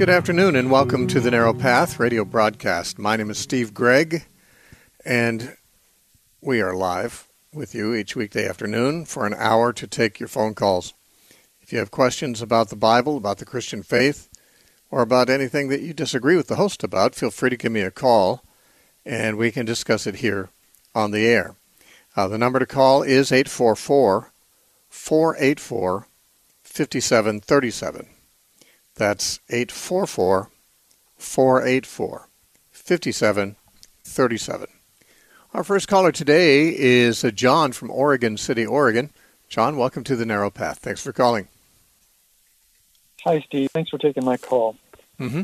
Good afternoon and welcome to the Narrow Path radio broadcast. My name is Steve Gregg, and we are live with you each weekday afternoon for an hour to take your phone calls. If you have questions about the Bible, about the Christian faith, or about anything that you disagree with the host about, feel free to give me a call, and we can discuss it here on the air. The number to call is 844-484-5737. That's 844-484-5737. Our first caller today is John from Oregon City, Oregon. John, welcome to the Narrow Path. Thanks for calling. Hi, Steve. Thanks for taking my call. Mm-hmm.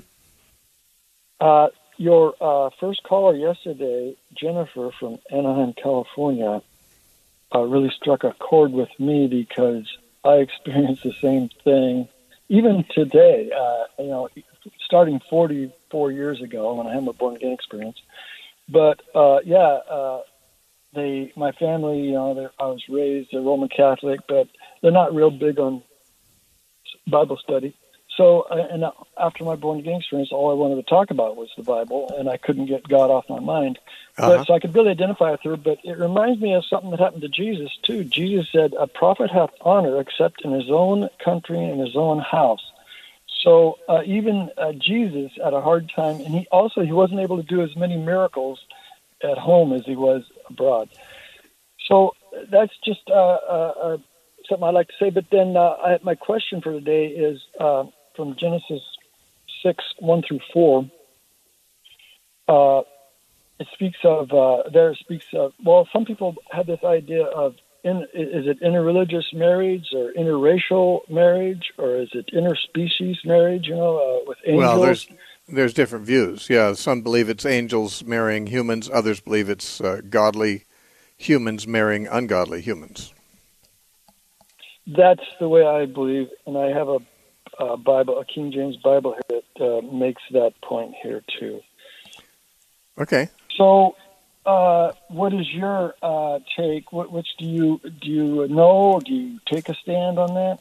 Your first caller yesterday, Jennifer from Anaheim, California, really struck a chord with me because I experienced the same thing. Even today, starting 44 years ago when I had my born-again experience. But, my family, I was raised a Roman Catholic, but they're not real big on Bible study. So, and after my born-again experience, all I wanted to talk about was the Bible, and I couldn't get God off my mind. So I could really identify with her, but it reminds me of something that happened to Jesus, too. Jesus said, "A prophet hath honor except in his own country and his own house." So even Jesus had a hard time, and he wasn't able to do as many miracles at home as he was abroad. So that's just something I'd like to say. But then my question for today is from Genesis 6:1-4. It speaks of, some people have this idea of, is it interreligious marriage or interracial marriage, or is it interspecies marriage, with angels? Well, there's different views. Yeah, some believe it's angels marrying humans. Others believe it's godly humans marrying ungodly humans. That's the way I believe, and I have a Bible, a King James Bible here that makes that point here too. Okay. So, what is your take? Which do you know? Do you take a stand on that?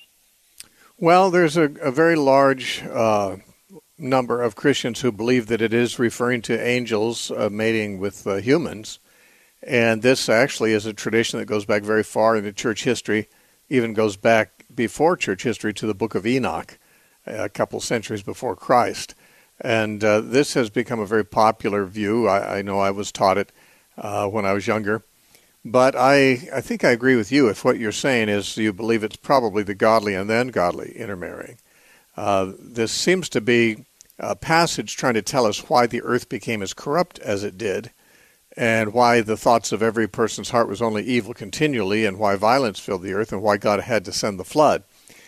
Well, there's a very large number of Christians who believe that it is referring to angels mating with humans, and this actually is a tradition that goes back very far into church history. Even goes back before church history to the book of Enoch, a couple centuries before Christ. And this has become a very popular view. I know I was taught it when I was younger. But I think I agree with you if what you're saying is you believe it's probably the godly and the ungodly intermarrying. This seems to be a passage trying to tell us why the earth became as corrupt as it did, and why the thoughts of every person's heart was only evil continually, and why violence filled the earth, and why God had to send the flood.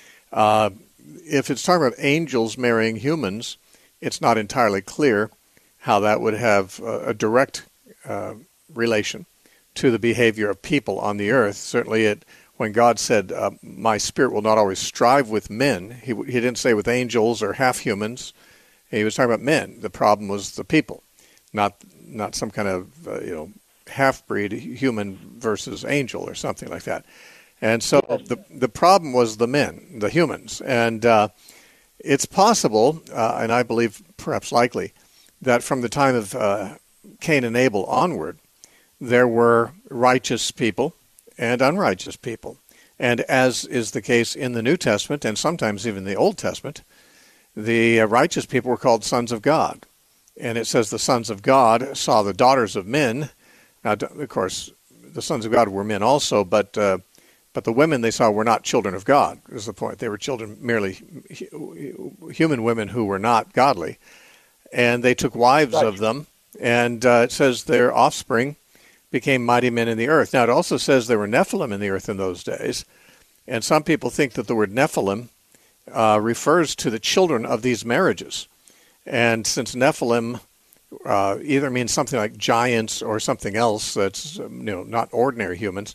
If it's talking about angels marrying humans, it's not entirely clear how that would have a direct relation to the behavior of people on the earth. Certainly, when God said, "My spirit will not always strive with men," he didn't say with angels or half-humans. He was talking about men. The problem was the people, not some kind of half-breed human versus angel or something like that. And so the problem was the men, the humans. And it's possible, and I believe perhaps likely, that from the time of Cain and Abel onward, there were righteous people and unrighteous people. And as is the case in the New Testament, and sometimes even the Old Testament, the righteous people were called sons of God. And it says the sons of God saw the daughters of men. Now, of course, the sons of God were men also, but the women they saw were not children of God, is the point. They were children, merely human women who were not godly. And they took wives of them, and it says their offspring became mighty men in the earth. Now, it also says there were Nephilim in the earth in those days, and some people think that the word Nephilim refers to the children of these marriages. And since Nephilim either means something like giants or something else that's not ordinary humans,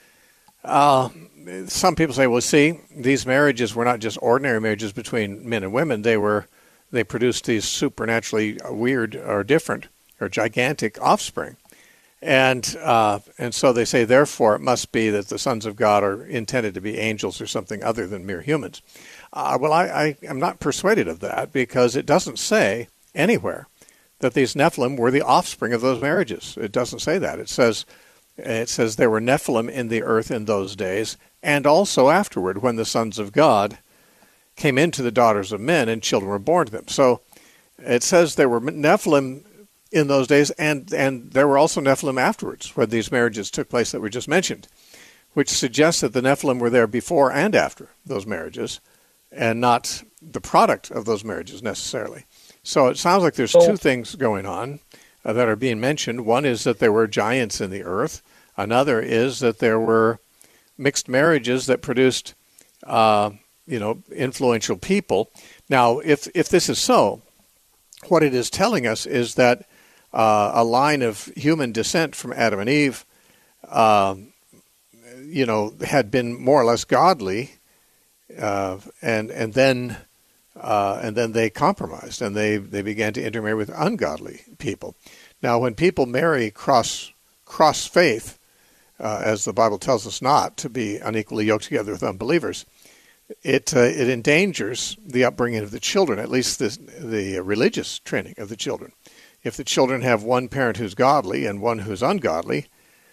some people say, well, see, these marriages were not just ordinary marriages between men and women. They produced these supernaturally weird or different or gigantic offspring. And so they say, therefore, it must be that the sons of God are intended to be angels or something other than mere humans. Well, I am not persuaded of that, because it doesn't say anywhere that these Nephilim were the offspring of those marriages. It doesn't say that. It says there were Nephilim in the earth in those days, and also afterward, when the sons of God came into the daughters of men and children were born to them. So it says there were Nephilim in those days, and there were also Nephilim afterwards, when these marriages took place that were just mentioned, which suggests that the Nephilim were there before and after those marriages, and not the product of those marriages necessarily. So it sounds like there's two things going on that are being mentioned. One is that there were giants in the earth. Another is that there were mixed marriages that produced, influential people. Now, if this is so, what it is telling us is that a line of human descent from Adam and Eve, had been more or less godly, and then they compromised, and they began to intermarry with ungodly people. Now, when people marry cross faith, as the Bible tells us not to be unequally yoked together with unbelievers, it endangers the upbringing of the children, at least the religious training of the children. If the children have one parent who's godly and one who's ungodly,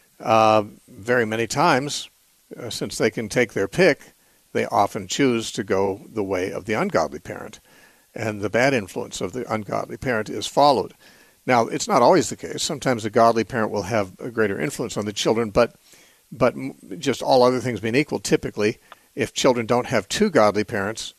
very many times, since they can take their pick, they often choose to go the way of the ungodly parent, and the bad influence of the ungodly parent is followed. Now, it's not always the case. Sometimes a godly parent will have a greater influence on the children, but just all other things being equal, typically, if children don't have two godly parents,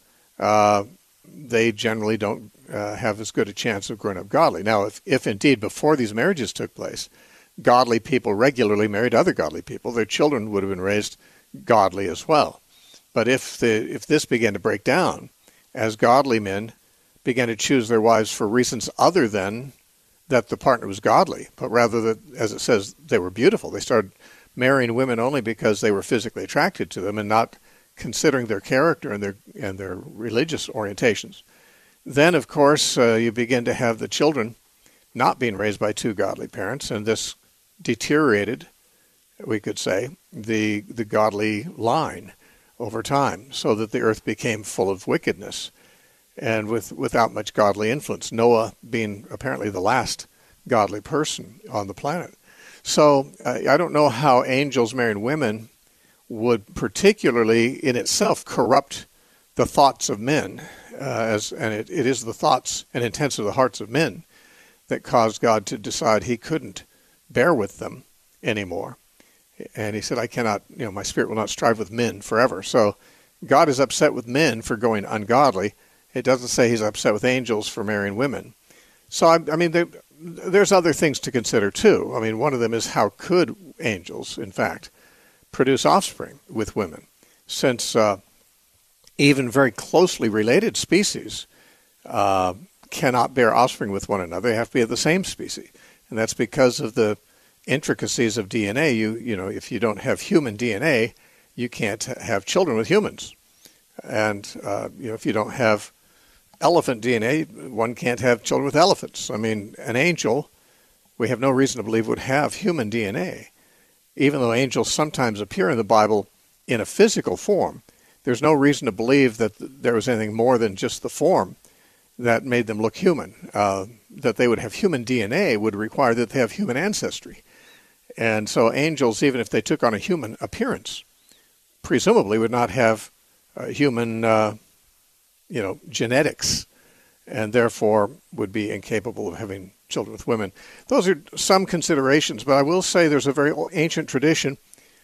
they generally don't have as good a chance of growing up godly. Now, if indeed before these marriages took place, godly people regularly married other godly people, their children would have been raised godly as well. But if this began to break down, as godly men began to choose their wives for reasons other than that the partner was godly, but rather that, as it says, they were beautiful, they started marrying women only because they were physically attracted to them and not considering their character and their religious orientations, then, of course, you begin to have the children not being raised by two godly parents, and this deteriorated, we could say, the godly line over time, so that the earth became full of wickedness and without much godly influence, Noah being apparently the last godly person on the planet. So I don't know how angels marrying women would particularly in itself corrupt the thoughts of men, and it is the thoughts and intents of the hearts of men that caused God to decide he couldn't bear with them anymore. And he said, I cannot, my spirit will not strive with men forever. So God is upset with men for going ungodly. It doesn't say he's upset with angels for marrying women. So, I mean, there's other things to consider, too. I mean, one of them is how could angels, in fact, produce offspring with women, since even very closely related species cannot bear offspring with one another. They have to be of the same species. And that's because of the intricacies of DNA. If you don't have human DNA, you can't have children with humans. And, if you don't have elephant DNA, one can't have children with elephants. I mean, an angel, we have no reason to believe, would have human DNA. Even though angels sometimes appear in the Bible in a physical form, there's no reason to believe that there was anything more than just the form that made them look human. That they would have human DNA would require that they have human ancestry. And so angels, even if they took on a human appearance, presumably would not have human, genetics, and therefore would be incapable of having children with women. Those are some considerations, but I will say there's a very ancient tradition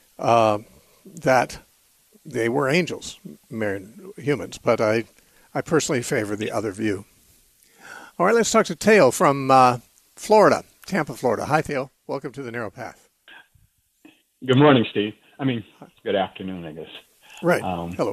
that they were angels marrying humans, but I personally favor the other view. All right, let's talk to Theo from Florida, Tampa, Florida. Hi, Theo. Welcome to the Narrow Path. Good morning, Steve. Good afternoon, I guess. Right. Hello.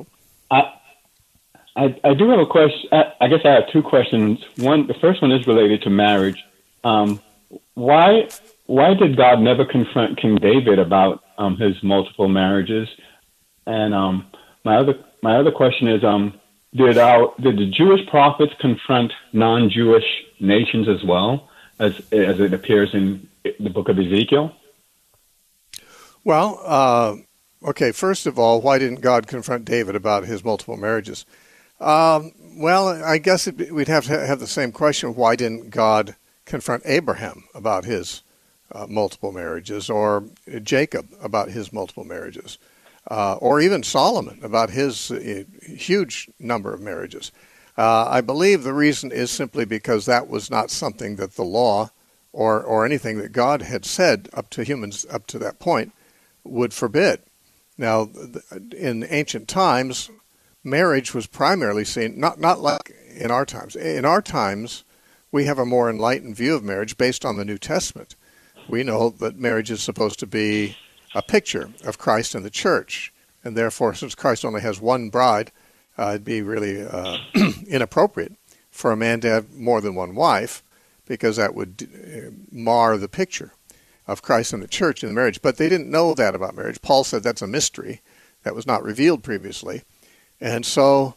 I do have a question. I guess I have two questions. The first one is related to marriage. Why did God never confront King David about his multiple marriages? And my other question is, did the Jewish prophets confront non-Jewish nations as well, as it appears in the book of Ezekiel? Well, okay, first of all, why didn't God confront David about his multiple marriages? Well, I guess we'd have to have the same question. Why didn't God confront Abraham about his multiple marriages, or Jacob about his multiple marriages, or even Solomon about his huge number of marriages? I believe the reason is simply because that was not something that the law or anything that God had said up to humans up to that point would forbid. Now, in ancient times, marriage was primarily seen, not like in our times. In our times, we have a more enlightened view of marriage based on the New Testament. We know that marriage is supposed to be a picture of Christ and the church, and therefore, since Christ only has one bride, it'd be really inappropriate for a man to have more than one wife, because that would mar the picture of Christ and the church in the marriage. But they didn't know that about marriage. Paul said that's a mystery that was not revealed previously. And so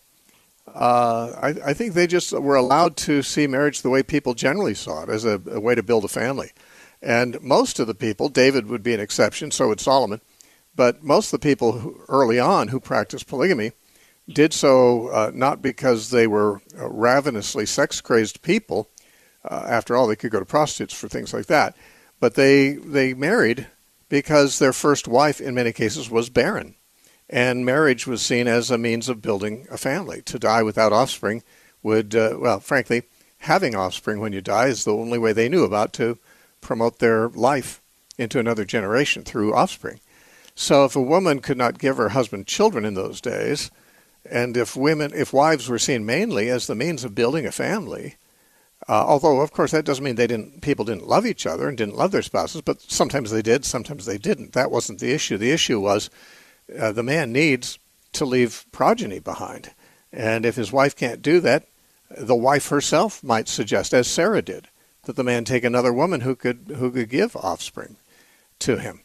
I think they just were allowed to see marriage the way people generally saw it, as a way to build a family. And most of the people, David would be an exception, so would Solomon, but most of the people early on who practiced polygamy did so not because they were ravenously sex-crazed people. After all, they could go to prostitutes for things like that. But they married because their first wife, in many cases, was barren. And marriage was seen as a means of building a family. To die without offspring would, frankly, having offspring when you die is the only way they knew about to promote their life into another generation through offspring. So if a woman could not give her husband children in those days, and if wives were seen mainly as the means of building a family, although, of course, that doesn't mean people didn't love each other and didn't love their spouses, but sometimes they did, sometimes they didn't. That wasn't the issue. The issue was the man needs to leave progeny behind. And if his wife can't do that, the wife herself might suggest, as Sarah did, that the man take another woman who could give offspring to him.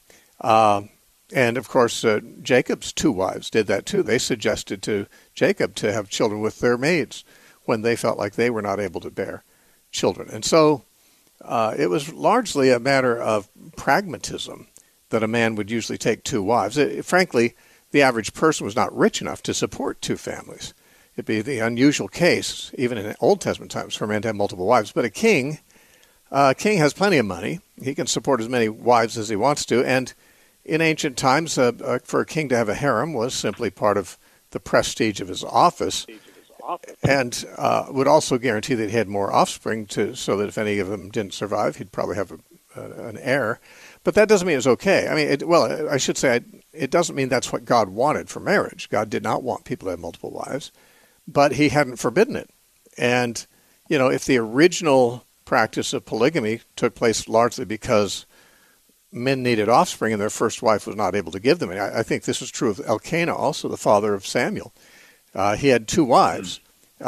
And, of course, Jacob's two wives did that, too. They suggested to Jacob to have children with their maids when they felt like they were not able to bear children. And so it was largely a matter of pragmatism that a man would usually take two wives. Frankly, the average person was not rich enough to support two families. It'd be the unusual case, even in Old Testament times, for a man to have multiple wives. But a king has plenty of money. He can support as many wives as he wants to. And in ancient times, for a king to have a harem was simply part of the prestige of his office, and would also guarantee that he had more offspring, so that if any of them didn't survive, he'd probably have an heir. But that doesn't mean it's okay. I mean, I should say it doesn't mean that's what God wanted for marriage. God did not want people to have multiple wives, but he hadn't forbidden it. And, if the original practice of polygamy took place largely because men needed offspring and their first wife was not able to give them, and I think this is true of Elkanah, also the father of Samuel. He had two wives.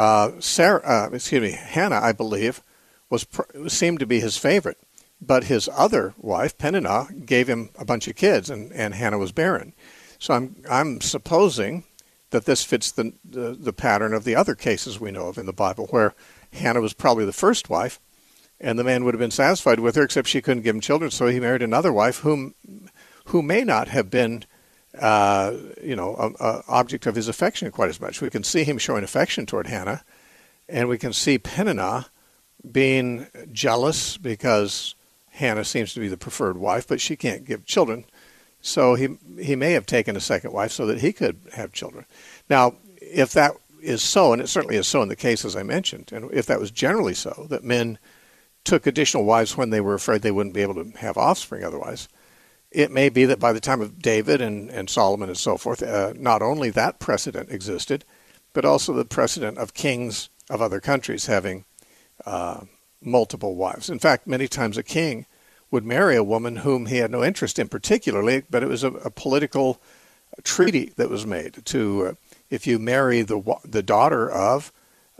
Hannah, I believe, seemed to be his favorite. But his other wife, Peninnah, gave him a bunch of kids, and Hannah was barren. So I'm supposing that this fits the pattern of the other cases we know of in the Bible, where Hannah was probably the first wife, and the man would have been satisfied with her, except she couldn't give him children, so he married another wife who may not have been an object of his affection quite as much. We can see him showing affection toward Hannah, and we can see Peninnah being jealous because Hannah seems to be the preferred wife, but she can't give children. So he may have taken a second wife so that he could have children. Now, if that is so, and it certainly is so in the cases I mentioned, and if that was generally so, that men took additional wives when they were afraid they wouldn't be able to have offspring otherwise, it may be that by the time of David and Solomon and so forth, not only that precedent existed, but also the precedent of kings of other countries having multiple wives. In fact, many times a king would marry a woman whom he had no interest in particularly, but it was a political treaty that was made to, if you marry the daughter of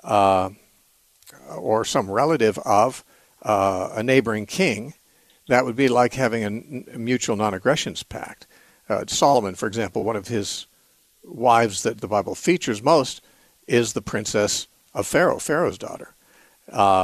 or some relative of a neighboring king, that would be like having a mutual non-aggressions pact. Solomon, for example, one of his wives that the Bible features most is the princess of Pharaoh, Pharaoh's daughter.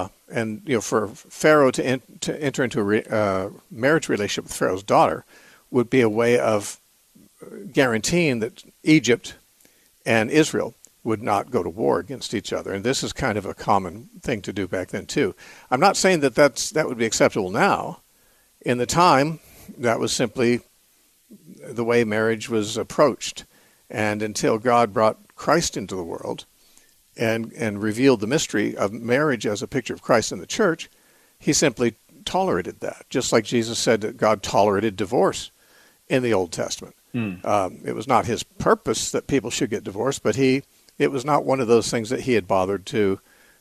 And for Pharaoh to enter into a marriage relationship with Pharaoh's daughter would be a way of guaranteeing that Egypt and Israel would not go to war against each other. And this is kind of a common thing to do back then, too. I'm not saying that that would be acceptable now. In the time, that was simply the way marriage was approached. And until God brought Christ into the world and revealed the mystery of marriage as a picture of Christ in the church, he simply tolerated that, just like Jesus said that God tolerated divorce in the Old Testament. It was not his purpose that people should get divorced, but it was not one of those things that he had bothered to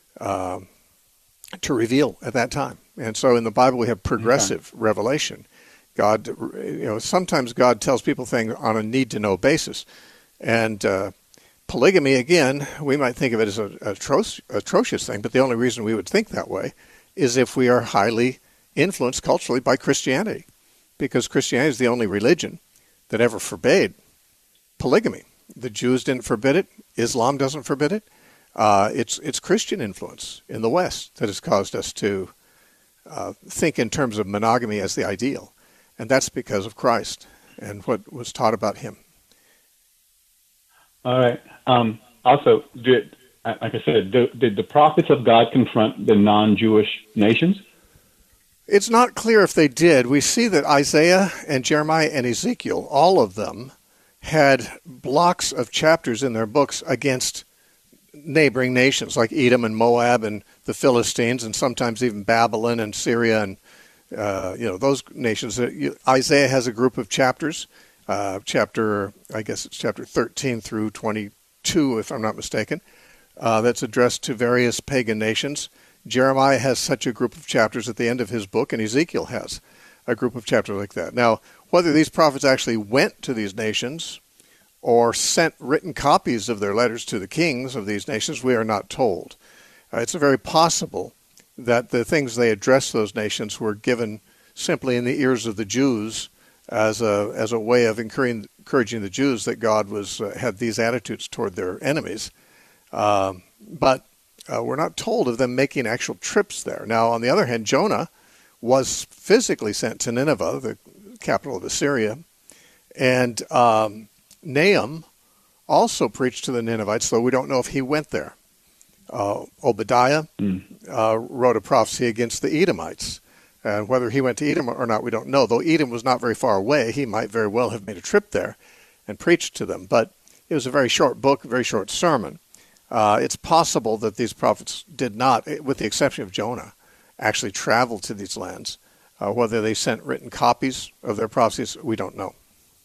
reveal at that time. And so in the Bible we have progressive revelation. God, sometimes God tells people things on a need-to-know basis. And polygamy, again, we might think of it as an atrocious thing, but the only reason we would think that way is if we are highly influenced culturally by Christianity, because Christianity is the only religion that ever forbade polygamy. The Jews didn't forbid it. Islam doesn't forbid it. It's Christian influence in the West that has caused us to think in terms of monogamy as the ideal. And that's because of Christ and what was taught about him. All right. Also, like I said, did the prophets of God confront the non-Jewish nations? It's not clear if they did. We see that Isaiah and Jeremiah and Ezekiel, all of them, had blocks of chapters in their books against neighboring nations like Edom and Moab and the Philistines, and sometimes even Babylon and Syria and those nations. Isaiah has a group of chapters, chapter 13 through 22, if I'm not mistaken, that's addressed to various pagan nations. Jeremiah has such a group of chapters at the end of his book, and Ezekiel has a group of chapters like that. Now, whether these prophets actually went to these nations or sent written copies of their letters to the kings of these nations, we are not told. It's very possible that the things they addressed those nations were given simply in the ears of the Jews as a way of encouraging the Jews that God had these attitudes toward their enemies. But we're not told of them making actual trips there. Now, on the other hand, Jonah was physically sent to Nineveh, the capital of Assyria, and Nahum also preached to the Ninevites, though we don't know if he went there. Obadiah wrote a prophecy against the Edomites. And whether he went to Edom or not, we don't know. Though Edom was not very far away, he might very well have made a trip there and preached to them. But it was a very short book, a very short sermon. It's possible that these prophets did not, with the exception of Jonah, actually travel to these lands. Whether they sent written copies of their prophecies, we don't know.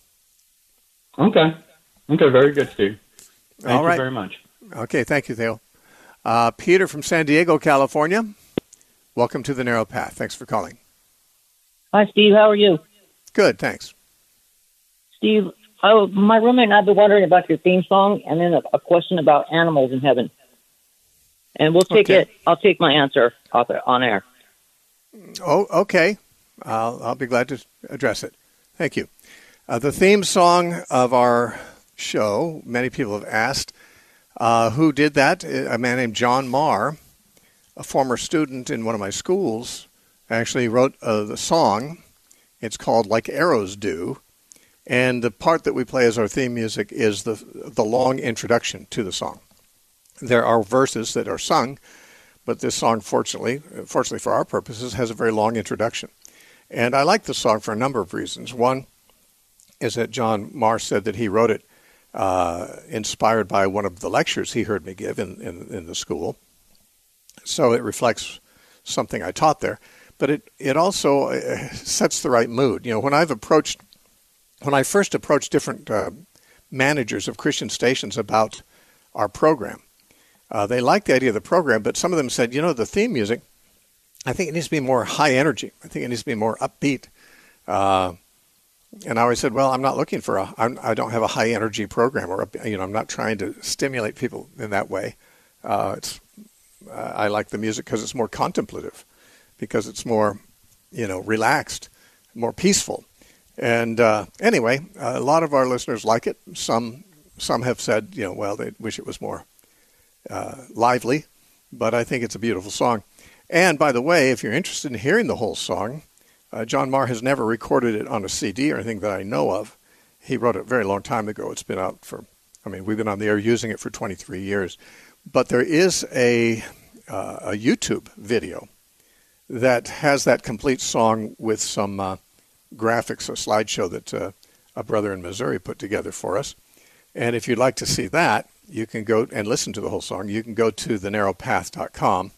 Okay, very good, Steve. Thank you very much. Okay, thank you, Theo. Peter from San Diego, California. Welcome to The Narrow Path. Thanks for calling. Hi, Steve. How are you? Good, thanks. Steve, my roommate and I have been wondering about your theme song, and then a question about animals in heaven. And we'll take it. I'll take my answer on air. Oh, okay. I'll be glad to address it. Thank you. The theme song of our show, many people have asked, who did that? A man named John Marr, a former student in one of my schools, actually wrote the song. It's called Like Arrows Do. And the part that we play as our theme music is the long introduction to the song. There are verses that are sung, but this song, fortunately for our purposes, has a very long introduction. And I like the song for a number of reasons. One is that John Marr said that he wrote it inspired by one of the lectures he heard me give in the school. So it reflects something I taught there. But it also sets the right mood. You know, when I first approached different managers of Christian stations about our program, they liked the idea of the program, but some of them said, the theme music, I think it needs to be more high energy. I think it needs to be more upbeat. And I always said, well, I'm not looking for I don't have a high energy program, or I'm not trying to stimulate people in that way. I like the music because it's more contemplative, because it's more, relaxed, more peaceful. And anyway, a lot of our listeners like it. Some have said, well, they wish it was more lively, but I think it's a beautiful song. And by the way, if you're interested in hearing the whole song, John Marr has never recorded it on a CD or anything that I know of. He wrote it a very long time ago. It's been out we've been on the air using it for 23 years. But there is a YouTube video that has that complete song with some graphics, a slideshow that a brother in Missouri put together for us. And if you'd like to see that, you can go and listen to the whole song. You can go to thenarrowpath.com,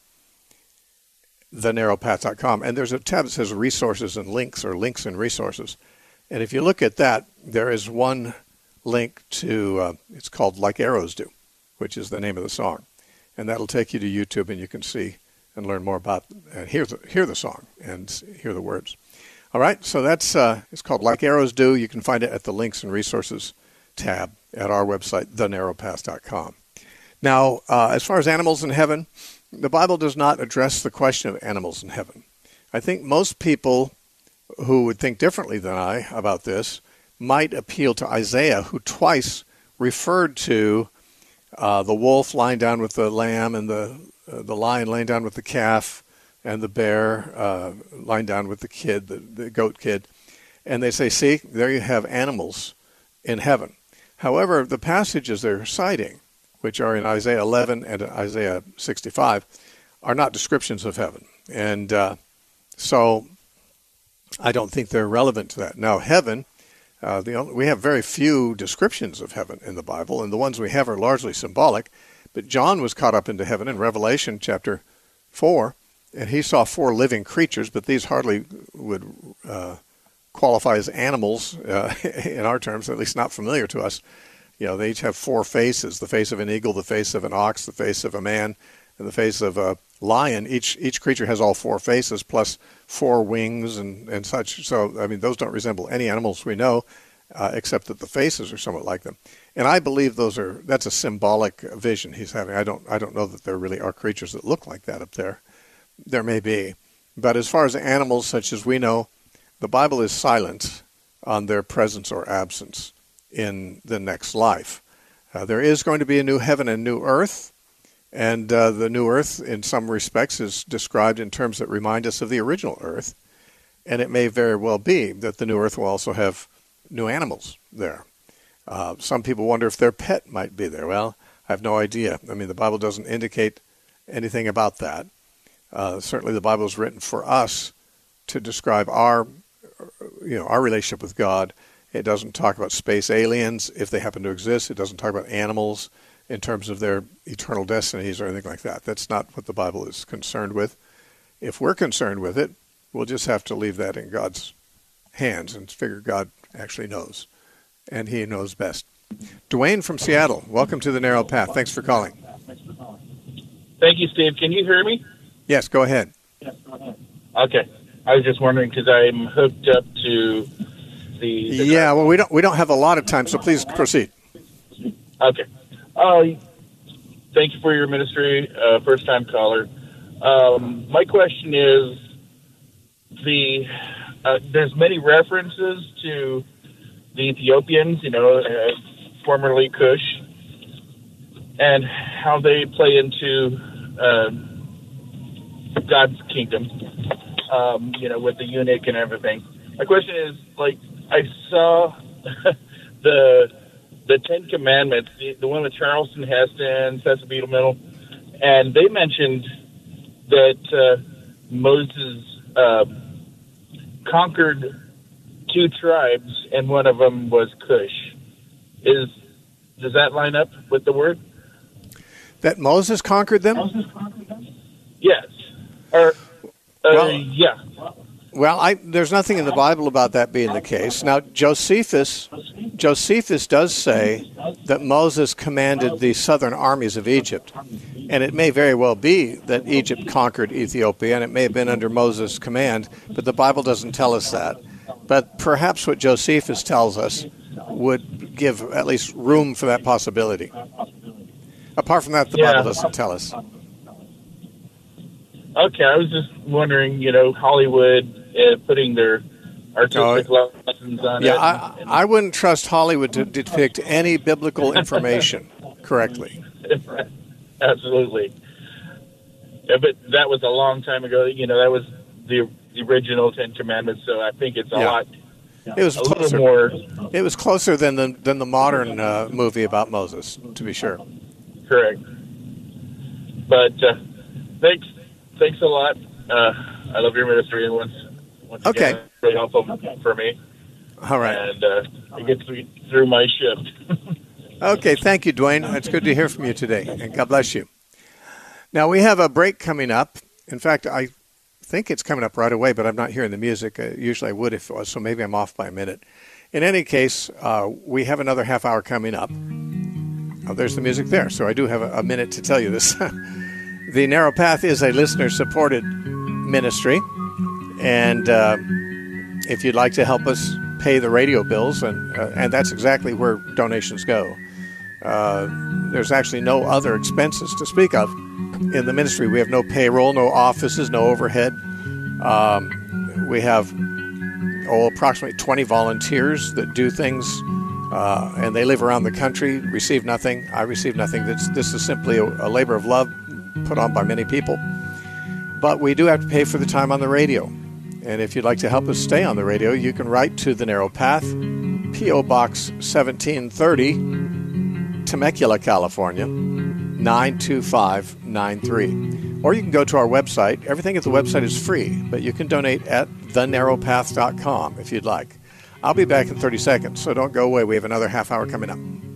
thenarrowpath.com, and there's a tab that says resources and links, or links and resources. And if you look at that, there is one link to, it's called Like Arrows Do, which is the name of the song. And that'll take you to YouTube, and you can see and learn more about, and hear the song and hear the words. All right, so that's, it's called Like Arrows Do. You can find it at the links and resources tab at our website, thenarrowpath.com. Now, as far as animals in heaven, the Bible does not address the question of animals in heaven. I think most people who would think differently than I about this might appeal to Isaiah, who twice referred to the wolf lying down with the lamb, and the lion laying down with the calf, and the bear lying down with the kid, the goat kid. And they say, see, there you have animals in heaven. However, the passages they're citing, which are in Isaiah 11 and Isaiah 65, are not descriptions of heaven. And so I don't think they're relevant to that. Now, heaven, we have very few descriptions of heaven in the Bible, and the ones we have are largely symbolic. But John was caught up into heaven in Revelation chapter 4, and he saw 4 living creatures, but these hardly would qualify as animals in our terms, at least not familiar to us. You know, they each have 4 faces: the face of an eagle, the face of an ox, the face of a man, and the face of a lion. Each creature has all 4 faces plus 4 wings and such. So, I mean, those don't resemble any animals we know, except that the faces are somewhat like them. And I believe that's a symbolic vision he's having. I don't know that there really are creatures that look like that up there. There may be. But as far as animals such as we know, the Bible is silent on their presence or absence in the next life. There is going to be a new heaven and new earth, and the new earth in some respects is described in terms that remind us of the original earth, and it may very well be that the new earth will also have new animals there. Some people wonder if their pet might be there. Well, I have no idea. I mean, the Bible doesn't indicate anything about that. Certainly the Bible is written for us to describe our relationship with God. It doesn't talk about space aliens, if they happen to exist. It doesn't talk about animals in terms of their eternal destinies or anything like that. That's not what the Bible is concerned with. If we're concerned with it, we'll just have to leave that in God's hands and figure God actually knows, and He knows best. Dwayne from Seattle, welcome to the Narrow Path. Thanks for calling. Thank you, Steve. Can you hear me? Yes, go ahead. Okay. I was just wondering because I'm hooked up to the yeah, well, we don't have a lot of time, so please proceed. Okay. Thank you for your ministry, first-time caller. My question is, there's many references to the Ethiopians, formerly Cush, and how they play into God's kingdom, with the eunuch and everything. My question is, I saw the 10 Commandments, the one with Charleston Heston, Cecil B. DeMille, and they mentioned that Moses conquered 2 tribes, and one of them was Cush. Does that line up with the word? That Moses conquered them? Yes. Yeah. Well, there's nothing in the Bible about that being the case. Now, Josephus does say that Moses commanded the southern armies of Egypt, and it may very well be that Egypt conquered Ethiopia, and it may have been under Moses' command, but the Bible doesn't tell us that. But perhaps what Josephus tells us would give at least room for that possibility. Apart from that, the Bible doesn't tell us. Okay, I was just wondering, Hollywood putting their artistic lessons on it. Yeah, I wouldn't trust Hollywood to depict any biblical information correctly. Absolutely. Yeah, but that was a long time ago. That was the the original Ten Commandments. So I think it's a lot. It was a closer. little more. It was closer than the modern movie about Moses, to be sure. Correct. But thanks a lot. I love your ministry, and once again, it's really helpful for me. All right. And it gets me through my shift. Okay, thank you, Dwayne. It's good to hear from you today, and God bless you. Now, we have a break coming up. In fact, I think it's coming up right away, but I'm not hearing the music. Usually I would if it was, so maybe I'm off by a minute. In any case, we have another half hour coming up. Oh, there's the music there, so I do have a minute to tell you this. The Narrow Path is a listener-supported ministry, and if you'd like to help us pay the radio bills, and that's exactly where donations go. There's actually no other expenses to speak of in the ministry. We have no payroll, no offices, no overhead. We have approximately 20 volunteers that do things, and they live around the country, receive nothing. I receive nothing. This is simply a labor of love put on by many people. But we do have to pay for the time on the radio. And if you'd like to help us stay on the radio, you can write to The Narrow Path, P.O. Box 1730, Temecula, California, 92593. Or you can go to our website. Everything at the website is free, but you can donate at thenarrowpath.com if you'd like. I'll be back in 30 seconds, so don't go away. We have another half hour coming up.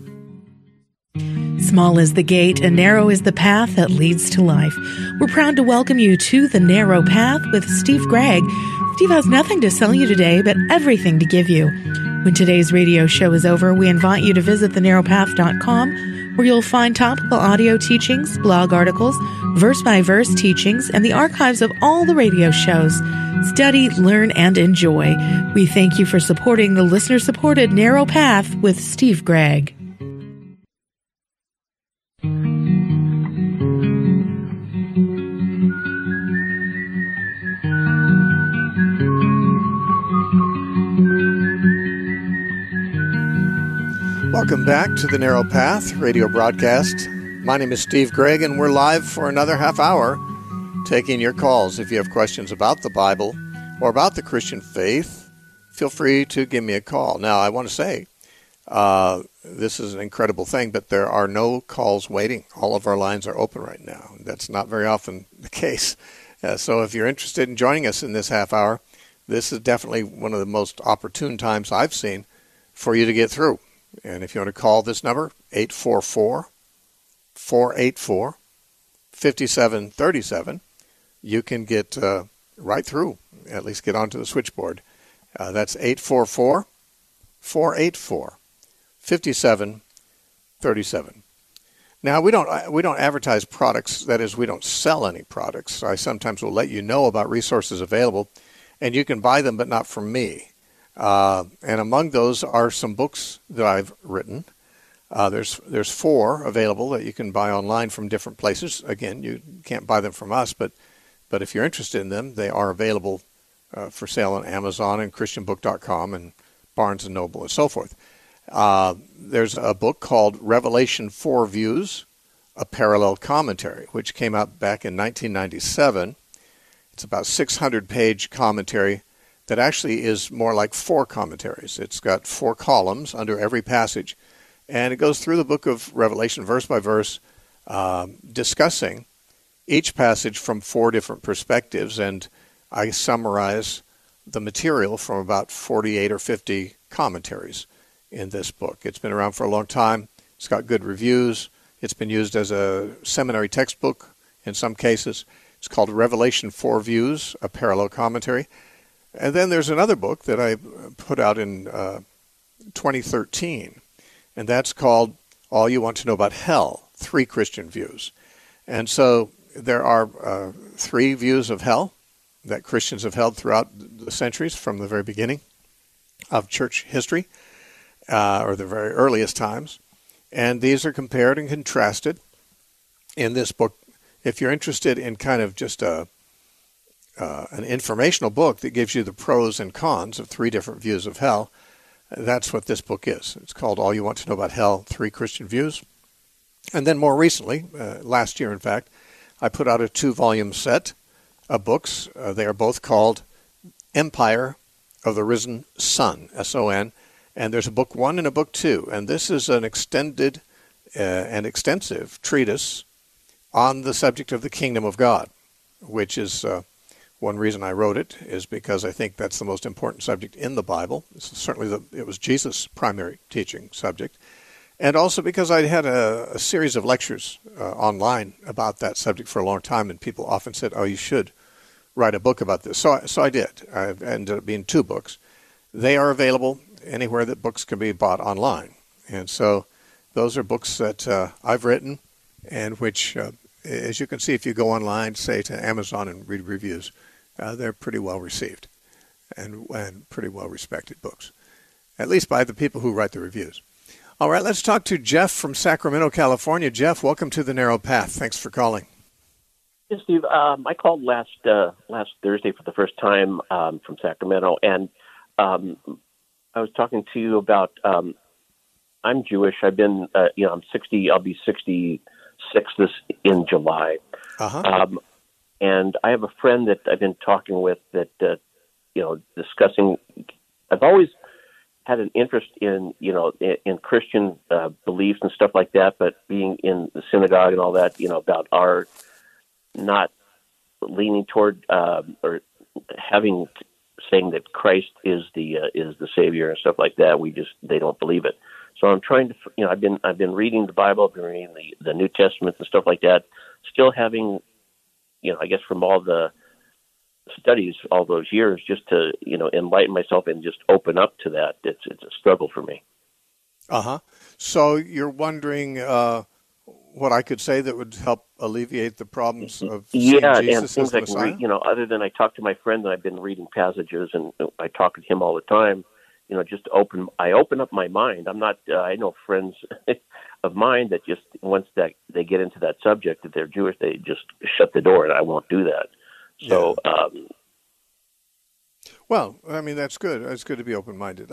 Small is the gate and narrow is the path that leads to life. We're proud to welcome you to The Narrow Path with Steve Gregg. Steve has nothing to sell you today, but everything to give you. When today's radio show is over, we invite you to visit thenarrowpath.com, where you'll find topical audio teachings, blog articles, verse-by-verse teachings, and the archives of all the radio shows. Study, learn, and enjoy. We thank you for supporting the listener-supported Narrow Path with Steve Gregg. Welcome back to the Narrow Path radio broadcast. My name is Steve Gregg, and we're live for another half hour taking your calls. If you have questions about the Bible or about the Christian faith, feel free to give me a call. Now, I want to say this is an incredible thing, but there are no calls waiting. All of our lines are open right now. That's not very often the case. So if you're interested in joining us in this half hour, this is definitely one of the most opportune times I've seen for you to get through. And if you want to call this number, 844-484-5737, you can get right through, at least get onto the switchboard. That's 844-484-5737. Now, we don't advertise products. That is, we don't sell any products. I sometimes will let you know about resources available, and you can buy them, but not from me. And among those are some books that I've written. There's 4 available that you can buy online from different places. Again, you can't buy them from us, but if you're interested in them, they are available for sale on Amazon and ChristianBook.com and Barnes & Noble and so forth. There's a book called Revelation 4 Views, a Parallel Commentary, which came out back in 1997. It's about a 600-page commentary that actually is more like 4 commentaries. It's got 4 columns under every passage, and it goes through the book of Revelation verse by verse, discussing each passage from 4 different perspectives, and I summarize the material from about 48 or 50 commentaries in this book. It's been around for a long time. It's got good reviews. It's been used as a seminary textbook in some cases. It's called Revelation 4 Views, a Parallel Commentary. And then there's another book that I put out in 2013, and that's called All You Want to Know About Hell, 3 Christian Views. And so there are 3 views of hell that Christians have held throughout the centuries from the very beginning of church history, or the very earliest times. And these are compared and contrasted in this book. If you're interested in kind of just an informational book that gives you the pros and cons of 3 different views of hell, that's what this book is. It's called All You Want to Know About Hell, 3 Christian Views. And then more recently, last year in fact, I put out a 2-volume set of books. They are both called Empire of the Risen Son, S-O-N, and there's a book 1 and a book 2, and this is an extended and extensive treatise on the subject of the kingdom of God, which is one reason I wrote it, is because I think that's the most important subject in the Bible. Certainly it was Jesus' primary teaching subject. And also because I had a series of lectures online about that subject for a long time, and people often said, oh, you should write a book about this. So I did. I've ended up being 2 books. They are available anywhere that books can be bought online. And so those are books that I've written, and which, as you can see, if you go online, say to Amazon and read reviews, they're pretty well received and pretty well respected books, at least by the people who write the reviews. All right, let's talk to Jeff from Sacramento, California. Jeff, welcome to The Narrow Path. Thanks for calling. Hey, Steve. I called last Thursday for the first time from Sacramento, and I was talking to you about I'm Jewish. I've been, I'm 60. I'll be 66 in July. Uh-huh. And I have a friend that I've been talking with that, discussing. I've always had an interest in Christian beliefs and stuff like that, but being in the synagogue and all that, about our not leaning toward or saying that Christ is the Savior and stuff like that. They don't believe it. So I'm trying to, I've been reading the Bible, I've been reading the New Testament and stuff like that. Still having, I guess from all the studies all those years, just to enlighten myself and just open up to that. It's a struggle for me. Uh-huh. So you're wondering what I could say that would help alleviate the problems of seeing Jesus as the Messiah? Other than I talk to my friend, and I've been reading passages, and I talk to him all the time. I open up my mind. I'm not. I know friends of mine that just once that they get into that subject, that they're Jewish, they just shut the door, and I won't do that. So, well, I mean, that's good. It's good to be open-minded.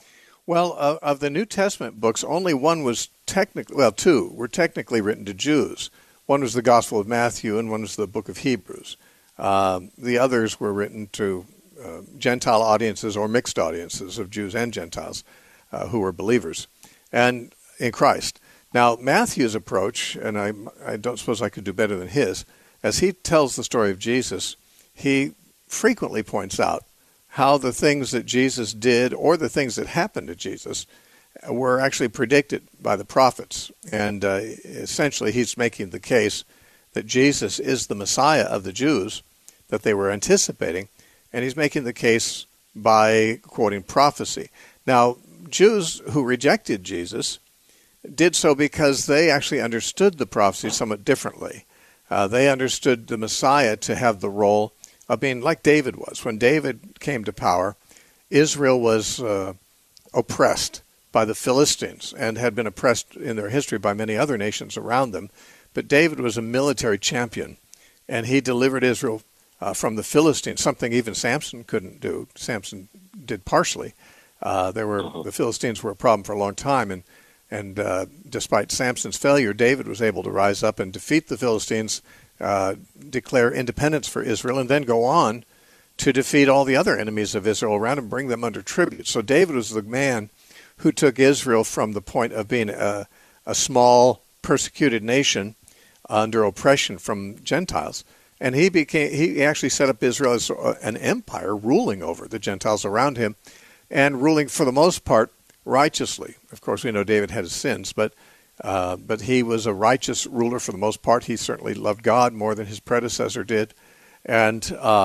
Of the New Testament books, only one was two were technically written to Jews. One was the Gospel of Matthew, and one was the Book of Hebrews. The others were written to Gentile audiences or mixed audiences of Jews and Gentiles who were believers and in Christ. Now, Matthew's approach, and I don't suppose I could do better than his, as he tells the story of Jesus, he frequently points out how the things that Jesus did or the things that happened to Jesus were actually predicted by the prophets. And essentially he's making the case that Jesus is the Messiah of the Jews that they were anticipating, and he's making the case by quoting prophecy. Now, Jews who rejected Jesus did so because they actually understood the prophecy somewhat differently. They understood the Messiah to have the role of being like David was. When David came to power, Israel was oppressed by the Philistines and had been oppressed in their history by many other nations around them. But David was a military champion, and he delivered Israel from the Philistines, something even Samson couldn't do. Samson did partially. The Philistines were a problem for a long time, and despite Samson's failure, David was able to rise up and defeat the Philistines, declare independence for Israel, and then go on to defeat all the other enemies of Israel around and bring them under tribute. So David was the man who took Israel from the point of being a small, persecuted nation under oppression from Gentiles. And he actually set up Israel as an empire, ruling over the Gentiles around him, and ruling for the most part righteously. Of course, we know David had his sins, but he was a righteous ruler for the most part. He certainly loved God more than his predecessor did, and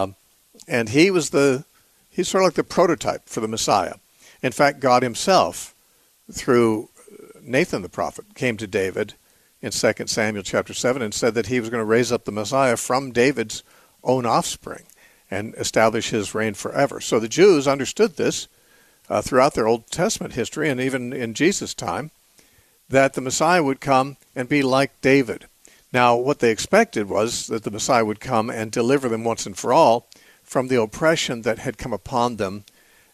he's sort of like the prototype for the Messiah. In fact, God himself, through Nathan the prophet, came to David in 2 Samuel chapter 7 and said that he was going to raise up the Messiah from David's own offspring and establish his reign forever. So the Jews understood this throughout their Old Testament history, and even in Jesus' time, that the Messiah would come and be like David. Now, what they expected was that the Messiah would come and deliver them once and for all from the oppression that had come upon them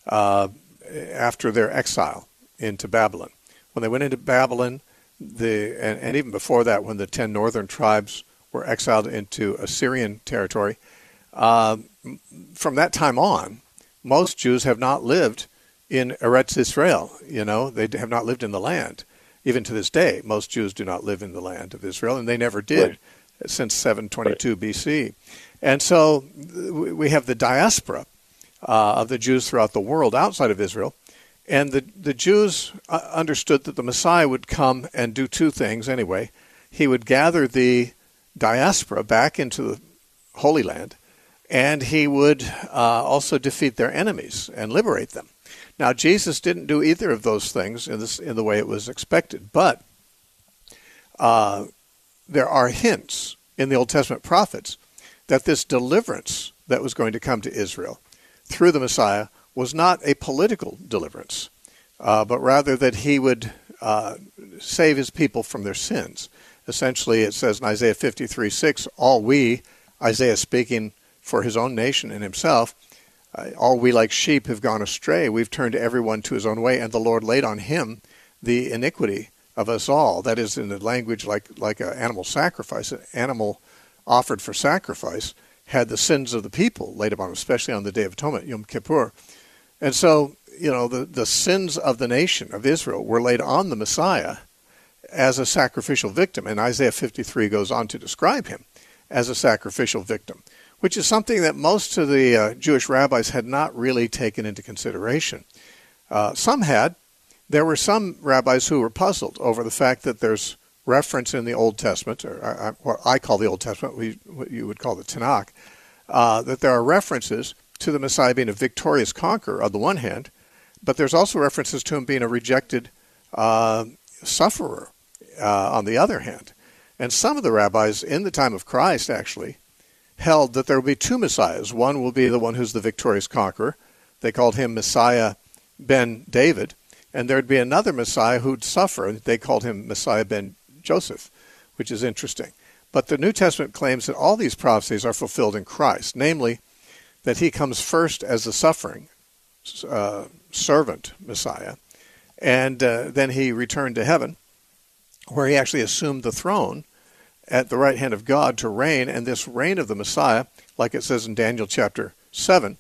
after their exile into Babylon. When they went into Babylon, and even before that, when the 10 northern tribes were exiled into Assyrian territory, from that time on, most Jews have not lived in Eretz Israel. They have not lived in the land. Even to this day, most Jews do not live in the land of Israel, and they never did since 722 BC. And so we have the diaspora of the Jews throughout the world outside of Israel. And the Jews understood that the Messiah would come and do two things anyway. He would gather the diaspora back into the Holy Land, and he would also defeat their enemies and liberate them. Now, Jesus didn't do either of those things in the way it was expected, but there are hints in the Old Testament prophets that this deliverance that was going to come to Israel through the Messiah was not a political deliverance, but rather that he would save his people from their sins. Essentially, it says in Isaiah 53:6, all we, Isaiah speaking for his own nation and himself, all we like sheep have gone astray. We've turned everyone to his own way, and the Lord laid on him the iniquity of us all. That is in the language like an animal sacrifice. An animal offered for sacrifice had the sins of the people laid upon him, especially on the Day of Atonement, Yom Kippur. And so, the sins of the nation of Israel were laid on the Messiah as a sacrificial victim. And Isaiah 53 goes on to describe him as a sacrificial victim, which is something that most of the Jewish rabbis had not really taken into consideration. Some had. There were some rabbis who were puzzled over the fact that there's reference in the Old Testament, or what I call the Old Testament, what you would call the Tanakh, that there are references to the Messiah being a victorious conqueror on the one hand, but there's also references to him being a rejected sufferer on the other hand. And some of the rabbis in the time of Christ actually held that there will be two Messiahs. One will be the one who's the victorious conqueror. They called him Messiah ben David. And there'd be another Messiah who'd suffer, and they called him Messiah ben Joseph, which is interesting. But the New Testament claims that all these prophecies are fulfilled in Christ, namely that he comes first as the suffering servant Messiah, and then he returned to heaven, where he actually assumed the throne at the right hand of God to reign. And this reign of the Messiah, like it says in Daniel chapter 7,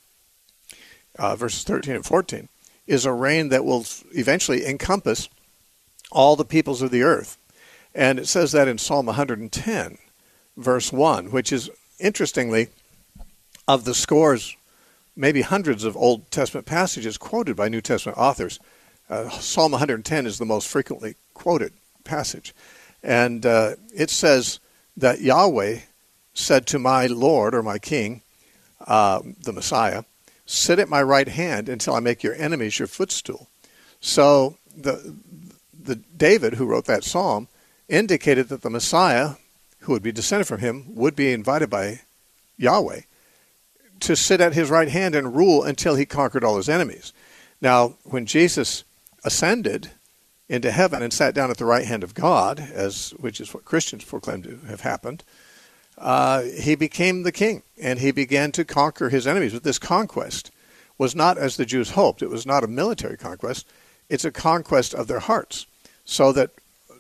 verses 13 and 14, is a reign that will eventually encompass all the peoples of the earth. And it says that in Psalm 110, verse 1, which is, interestingly, of the scores, maybe hundreds of Old Testament passages quoted by New Testament authors, Psalm 110 is the most frequently quoted passage. And it says that Yahweh said to my Lord, or my King, the Messiah, sit at my right hand until I make your enemies your footstool. So the David, who wrote that psalm, indicated that the Messiah, who would be descended from him, would be invited by Yahweh to sit at his right hand and rule until he conquered all his enemies. Now, when Jesus ascended into heaven and sat down at the right hand of God, which is what Christians proclaim to have happened, he became the king, and he began to conquer his enemies. But this conquest was not as the Jews hoped. It was not a military conquest. It's a conquest of their hearts. So that,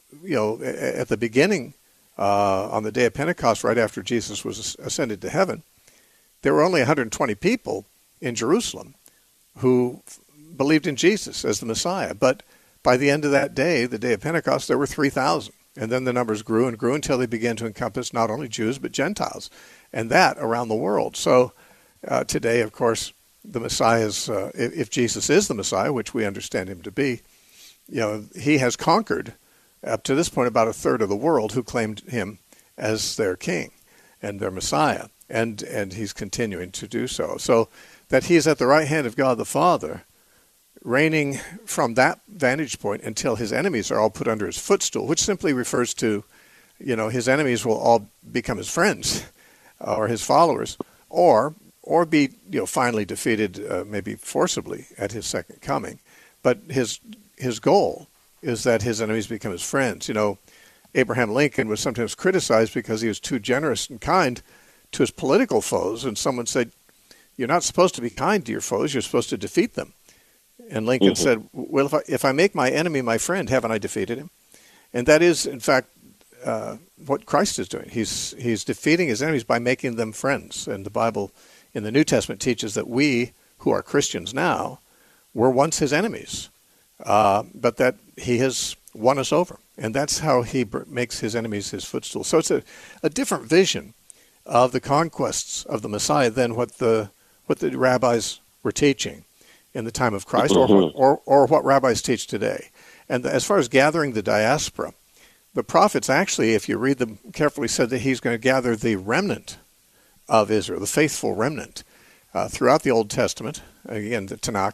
at the beginning, on the day of Pentecost, right after Jesus was ascended to heaven, there were only 120 people in Jerusalem who believed in Jesus as the Messiah. But by the end of that day, the day of Pentecost, there were 3,000. And then the numbers grew and grew until they began to encompass not only Jews, but Gentiles, and that around the world. So today, of course, the Messiah is, if Jesus is the Messiah, which we understand him to be, he has conquered, up to this point, about a third of the world who claimed him as their king and their Messiah. And he's continuing to do so. So that he is at the right hand of God the Father, reigning from that vantage point until his enemies are all put under his footstool, which simply refers to, his enemies will all become his friends or his followers, or be, finally defeated, maybe forcibly at his second coming. But his goal is that his enemies become his friends. Abraham Lincoln was sometimes criticized because he was too generous and kind to his political foes, and someone said, you're not supposed to be kind to your foes, you're supposed to defeat them. And Lincoln said, well, if I make my enemy my friend, haven't I defeated him? And that is, in fact, what Christ is doing. He's defeating his enemies by making them friends. And the Bible in the New Testament teaches that we who are Christians now, were once his enemies, but that he has won us over. And that's how he makes his enemies his footstool. So it's a different vision of the conquests of the Messiah than what the rabbis were teaching in the time of Christ, or what rabbis teach today. And as far as gathering the diaspora, the prophets actually, if you read them carefully, said that he's going to gather the remnant of Israel, the faithful remnant, throughout the Old Testament, again, the Tanakh.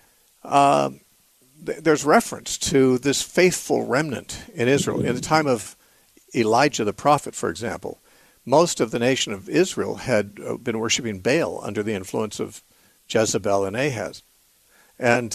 There's reference to this faithful remnant in Israel. In the time of Elijah the prophet, for example, most of the nation of Israel had been worshiping Baal under the influence of Jezebel and Ahaz. And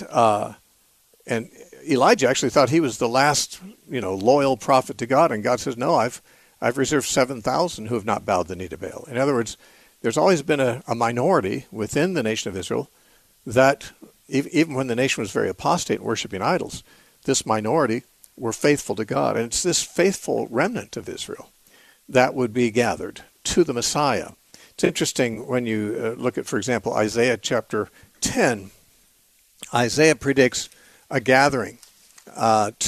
Elijah actually thought he was the last, loyal prophet to God, and God says, no, I've reserved 7,000 who have not bowed the knee to Baal. In other words, there's always been a minority within the nation of Israel that, even when the nation was very apostate and worshiping idols, this minority were faithful to God. And it's this faithful remnant of Israel that would be gathered to the Messiah. It's interesting when you look at, for example, Isaiah chapter 10. Isaiah predicts a gathering let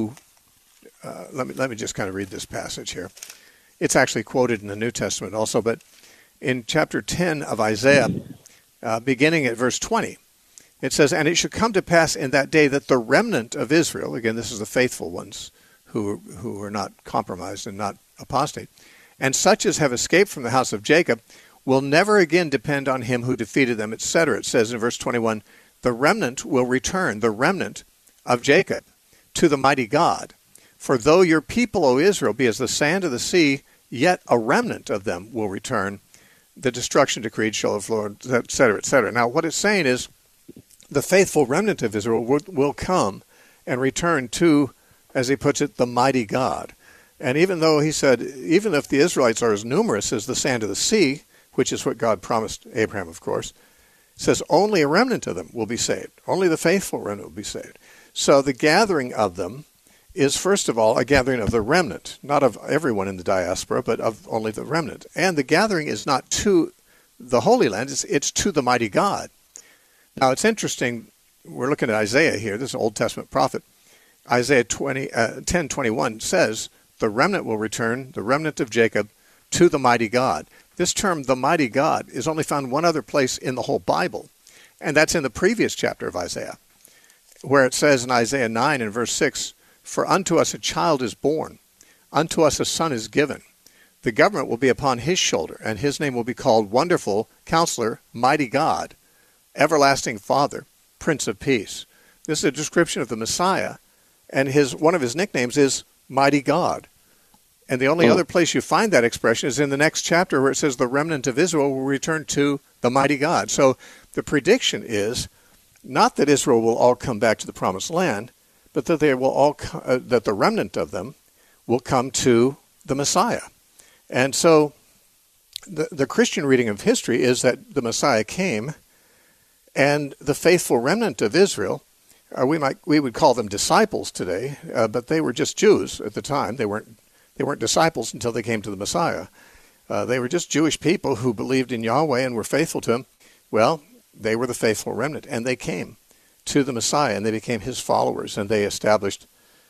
me just kind of read this passage here. It's actually quoted in the New Testament also, but in chapter 10 of Isaiah, beginning at verse 20, it says, "And it shall come to pass in that day that the remnant of Israel," again, this is the faithful ones who are not compromised and not apostate, "and such as have escaped from the house of Jacob will never again depend on him who defeated them," etc. It says in verse 21, "The remnant will return, the remnant of Jacob, to the mighty God. For though your people, O Israel, be as the sand of the sea, yet a remnant of them will return. The destruction decreed shall have Lord," etc., etc. Now, what it's saying is the faithful remnant of Israel will come and return to, as he puts it, the mighty God. And even though he said, even if the Israelites are as numerous as the sand of the sea, which is what God promised Abraham, of course, it says only a remnant of them will be saved. Only the faithful remnant will be saved. So the gathering of them is, first of all, a gathering of the remnant, not of everyone in the diaspora, but of only the remnant. And the gathering is not to the Holy Land, it's to the mighty God. Now, it's interesting, we're looking at Isaiah here, this is an Old Testament prophet. Isaiah 10:21 says, "The remnant will return, the remnant of Jacob, to the mighty God." This term, the mighty God, is only found one other place in the whole Bible, and that's in the previous chapter of Isaiah, where it says in Isaiah 9 and verse 6, "For unto us a child is born, unto us a son is given. The government will be upon his shoulder, and his name will be called Wonderful, Counselor, Mighty God, Everlasting Father, Prince of Peace." This is a description of the Messiah, and one of his nicknames is Mighty God. And the only other place you find that expression is in the next chapter where it says the remnant of Israel will return to the mighty God. So the prediction is not that Israel will all come back to the promised land, but that they will all that the remnant of them will come to the Messiah. And so the Christian reading of history is that the Messiah came, and the faithful remnant of Israel, we would call them disciples today, but they were just Jews at the time. They weren't disciples until they came to the Messiah. They were just Jewish people who believed in Yahweh and were faithful to him. Well, they were the faithful remnant, and they came to the Messiah, and they became his followers, and they established,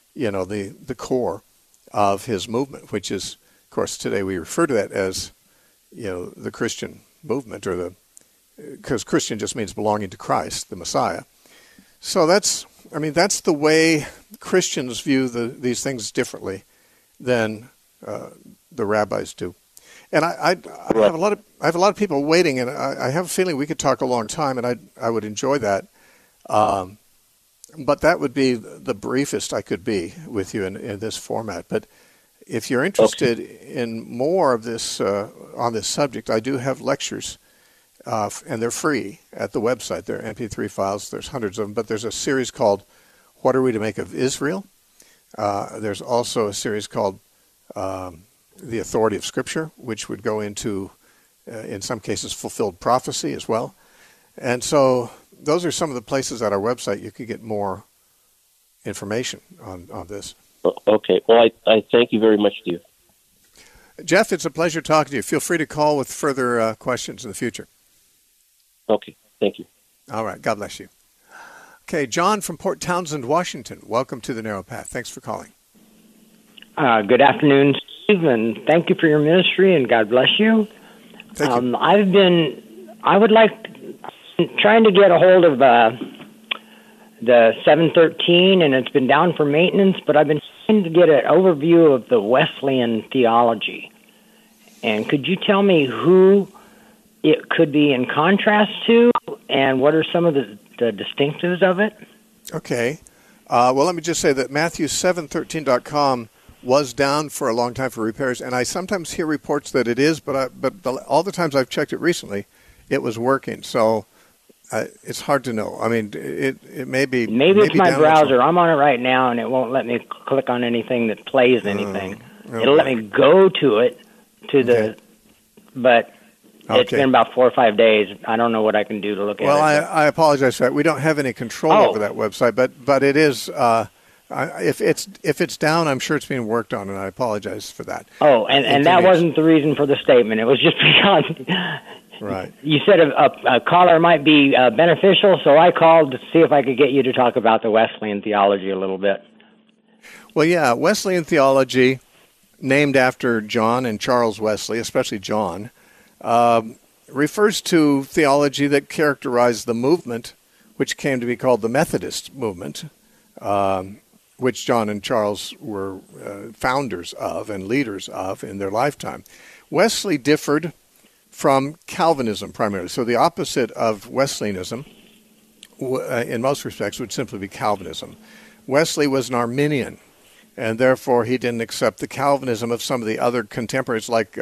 the core of his movement, which is, of course, today we refer to that as, the Christian movement, because Christian just means belonging to Christ, the Messiah. So that's the way Christians view these things differently than the rabbis do. And I have a lot of people waiting, and I have a feeling we could talk a long time, and I would enjoy that. But that would be the briefest I could be with you in this format. But if you're interested in more of this on this subject, I do have lectures, and they're free at the website. They're MP3 files. There's hundreds of them. But there's a series called "What Are We to Make of Israel?" There's also a series called "The Authority of Scripture," which would go into, in some cases, fulfilled prophecy as well. And so those are some of the places at our website you could get more information on this. Okay. Well, I thank you very much, Steve. Jeff, it's a pleasure talking to you. Feel free to call with further questions in the future. Okay. Thank you. All right. God bless you. Okay, John from Port Townsend, Washington. Welcome to the Narrow Path. Thanks for calling. Good afternoon, Steve, and thank you for your ministry, and God bless you. Thank you. Trying to get a hold of the 713, and it's been down for maintenance, but I've been trying to get an overview of the Wesleyan theology. And could you tell me who it could be in contrast to, and what are some of the distinctives of it? Okay. Well, let me just say that Matthew713.com was down for a long time for repairs, and I sometimes hear reports that it is, but all the times I've checked it recently, it was working. So it's hard to know. I mean, it may be. Maybe it's my browser. I'm on it right now, and it won't let me click on anything that plays anything. It'll let me go to it, but it's been about 4 or 5 days. I don't know what I can do to look at it. Well, I apologize for that. We don't have any control over that website, but it is. If it's down, I'm sure it's being worked on, and I apologize for that. Oh, and that wasn't the reason for the statement. It was just because right. You said a caller might be beneficial, so I called to see if I could get you to talk about the Wesleyan theology a little bit. Well, yeah, Wesleyan theology, named after John and Charles Wesley, especially John, refers to theology that characterized the movement, which came to be called the Methodist movement, which John and Charles were founders of and leaders of in their lifetime. Wesley differed from Calvinism primarily. So the opposite of Wesleyanism, in most respects, would simply be Calvinism. Wesley was an Arminian, and therefore he didn't accept the Calvinism of some of the other contemporaries like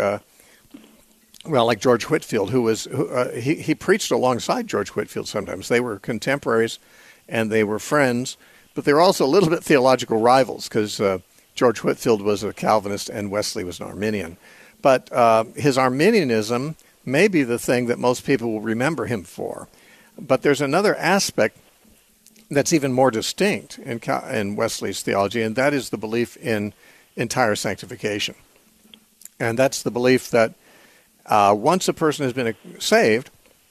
George Whitefield, he preached alongside George Whitefield sometimes. They were contemporaries and they were friends, but they were also a little bit theological rivals because George Whitefield was a Calvinist and Wesley was an Arminian. But his Arminianism may be the thing that most people will remember him for. But there's another aspect that's even more distinct in Wesley's theology, and that is the belief in entire sanctification. And that's the belief that once a person has been saved,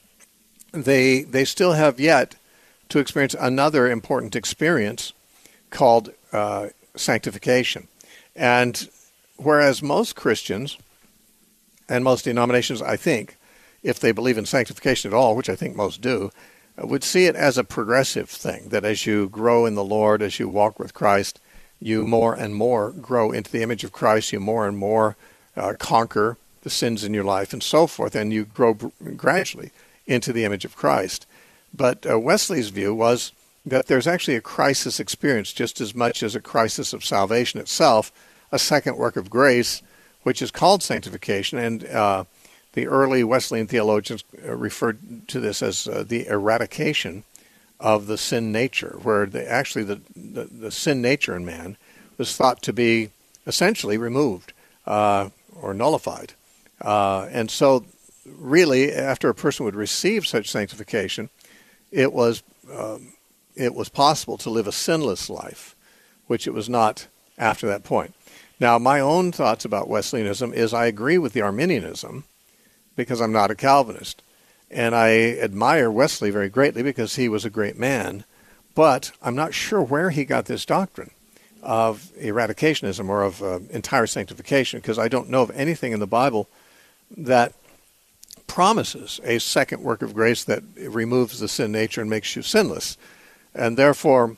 they still have yet to experience another important experience called sanctification. And whereas most Christians and most denominations, I think, if they believe in sanctification at all, which I think most do, would see it as a progressive thing, that as you grow in the Lord, as you walk with Christ, you more and more grow into the image of Christ, you more and more conquer the sins in your life and so forth, and you grow gradually into the image of Christ. But Wesley's view was that there's actually a crisis experience just as much as a crisis of salvation itself, a second work of grace, which is called sanctification, and the early Wesleyan theologians referred to this as the eradication of the sin nature, where the sin nature in man was thought to be essentially removed or nullified. And so really, after a person would receive such sanctification, it was possible to live a sinless life, which it was not after that point. Now, my own thoughts about Wesleyanism is I agree with the Arminianism because I'm not a Calvinist. And I admire Wesley very greatly because he was a great man. But I'm not sure where he got this doctrine of eradicationism or of entire sanctification, because I don't know of anything in the Bible that promises a second work of grace that removes the sin nature and makes you sinless. And therefore,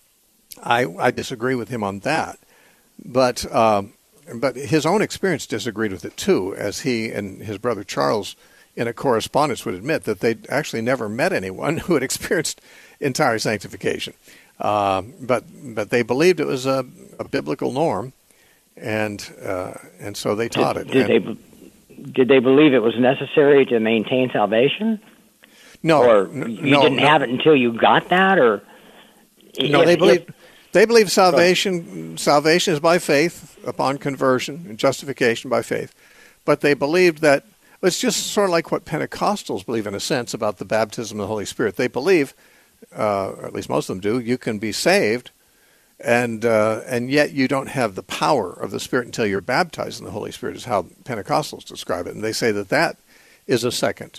I disagree with him on that. But his own experience disagreed with it too, as he and his brother Charles in a correspondence would admit that they'd actually never met anyone who had experienced entire sanctification. But they believed it was a biblical norm, and so they taught it. Did they believe it was necessary to maintain salvation? No, or you didn't have it until you got that, or no? They believe salvation is by faith upon conversion and justification by faith, but they believed that it's just sort of like what Pentecostals believe in a sense about the baptism of the Holy Spirit. They believe, or at least most of them do, you can be saved, and yet you don't have the power of the Spirit until you're baptized in the Holy Spirit, is how Pentecostals describe it. And they say that is a second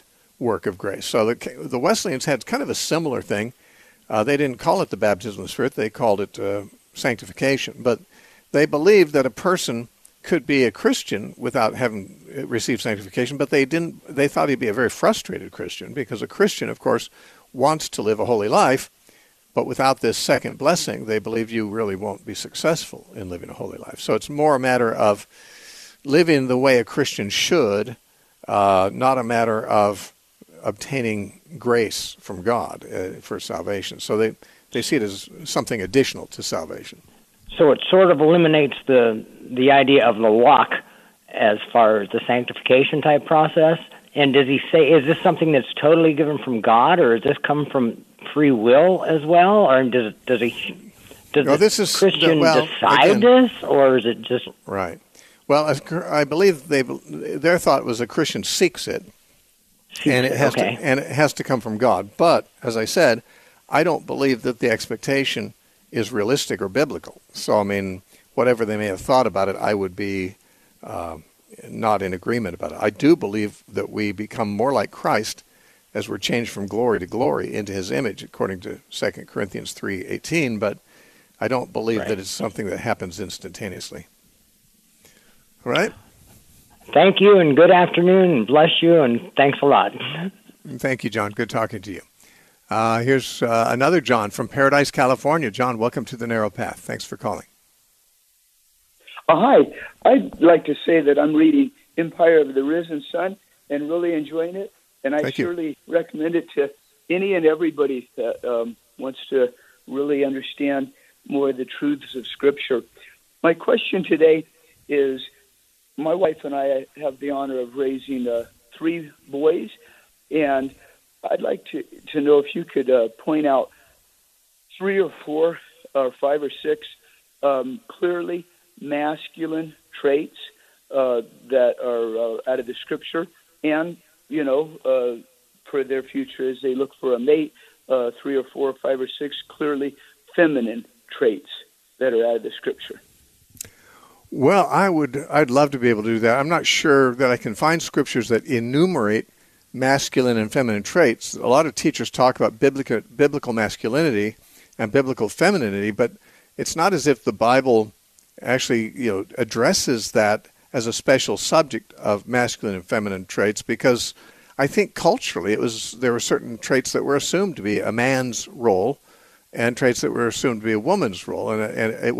work of grace. So the Wesleyans had kind of a similar thing. They didn't call it the baptism of the Spirit. They called it sanctification. But they believed that a person could be a Christian without having received sanctification, but they thought he'd be a very frustrated Christian, because a Christian, of course, wants to live a holy life, but without this second blessing, they believe you really won't be successful in living a holy life. So it's more a matter of living the way a Christian should, not a matter of obtaining grace from God for salvation. So they see it as something additional to salvation. So it sort of eliminates the idea of the luck as far as the sanctification type process. And does he say, is this something that's totally given from God, or does this come from free will as well? Or does the Christian decide this, or is it just... Right. Well, I believe their thought was a Christian seeks it, and it has to come from God. But, as I said, I don't believe that the expectation is realistic or biblical. So, I mean, whatever they may have thought about it, I would be not in agreement about it. I do believe that we become more like Christ as we're changed from glory to glory into his image, according to 2 Corinthians 3:18, but I don't believe that it's something that happens instantaneously. All right? Thank you, and good afternoon, and bless you, and thanks a lot. Thank you, John. Good talking to you. Here's another John from Paradise, California. John, welcome to The Narrow Path. Thanks for calling. Hi. I'd like to say that I'm reading Empire of the Risen Sun and really enjoying it, and I surely recommend it to any and everybody that wants to really understand more of the truths of Scripture. My question today is, my wife and I have the honor of raising 3 boys, and I'd like to know if you could point out 3 or 4 or 5 or 6 clearly masculine traits that are out of the Scripture, and, for their future as they look for a mate, 3 or 4 or 5 or 6 clearly feminine traits that are out of the Scripture. Well, I'd love to be able to do that. I'm not sure that I can find scriptures that enumerate masculine and feminine traits. A lot of teachers talk about biblical masculinity and biblical femininity, but it's not as if the Bible actually, addresses that as a special subject of masculine and feminine traits, because I think culturally there were certain traits that were assumed to be a man's role and traits that were assumed to be a woman's role, and it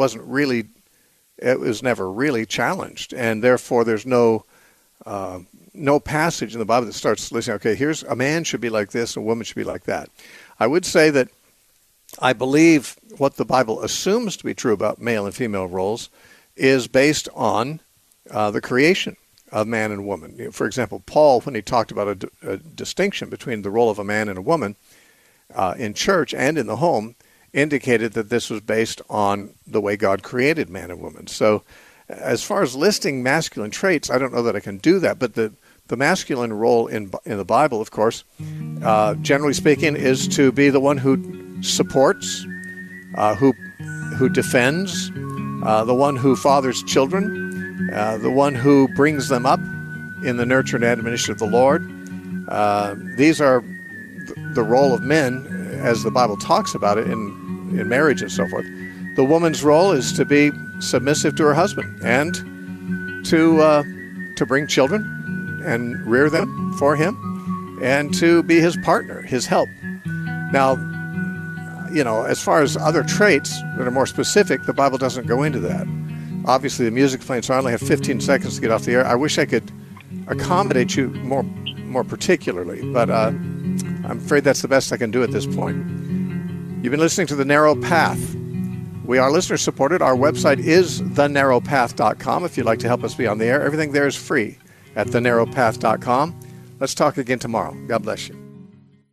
was never really challenged, and therefore there's no passage in the Bible that starts listening, okay, here's a man should be like this, and a woman should be like that. I would say that I believe what the Bible assumes to be true about male and female roles is based on the creation of man and woman. For example, Paul, when he talked about a distinction between the role of a man and a woman in church and in the home, indicated that this was based on the way God created man and woman. So as far as listing masculine traits, I don't know that I can do that, but the masculine role in the Bible, of course, generally speaking, is to be the one who supports, who defends, the one who fathers children, the one who brings them up in the nurture and admonition of the Lord. These are the role of men as the Bible talks about it in marriage and so forth. The woman's role is to be submissive to her husband and to bring children and rear them for him and to be his partner, his help. Now, as far as other traits that are more specific, the Bible doesn't go into that. Obviously, the music's playing, so I only have 15 seconds to get off the air. I wish I could accommodate you more particularly, but I'm afraid that's the best I can do at this point. You've been listening to The Narrow Path. We are listener-supported. Our website is thenarrowpath.com if you'd like to help us be on the air. Everything there is free at thenarrowpath.com. Let's talk again tomorrow. God bless you.